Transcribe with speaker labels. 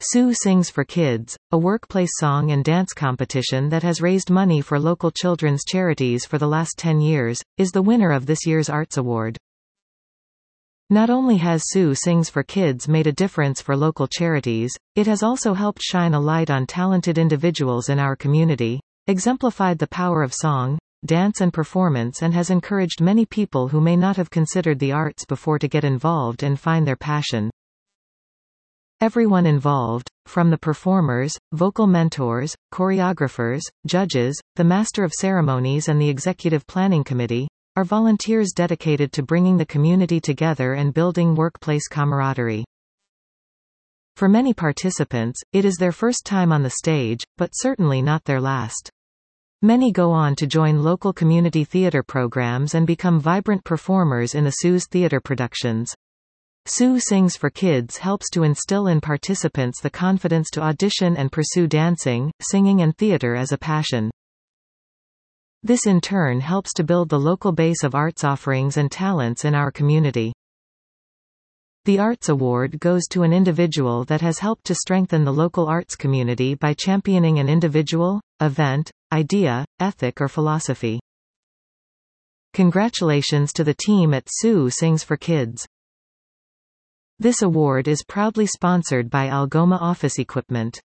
Speaker 1: Sue Sings for Kids, a workplace song and dance competition that has raised money for local children's charities for the last 10 years, is the winner of this year's Arts Award. Not only has Sue Sings for Kids made a difference for local charities, it has also helped shine a light on talented individuals in our community, exemplified the power of song, dance and performance, and has encouraged many people who may not have considered the arts before to get involved and find their passion. Everyone involved, from the performers, vocal mentors, choreographers, judges, the Master of Ceremonies and the Executive Planning Committee, are volunteers dedicated to bringing the community together and building workplace camaraderie. For many participants, it is their first time on the stage, but certainly not their last. Many go on to join local community theater programs and become vibrant performers in the Sue's theater productions. Sue Sings for Kids helps to instill in participants the confidence to audition and pursue dancing, singing and theater as a passion. This in turn helps to build the local base of arts offerings and talents in our community. The Arts Award goes to an individual that has helped to strengthen the local arts community by championing an individual, event, idea, ethic or philosophy. Congratulations to the team at Sue Sings for Kids. This award is proudly sponsored by Algoma Office Equipment.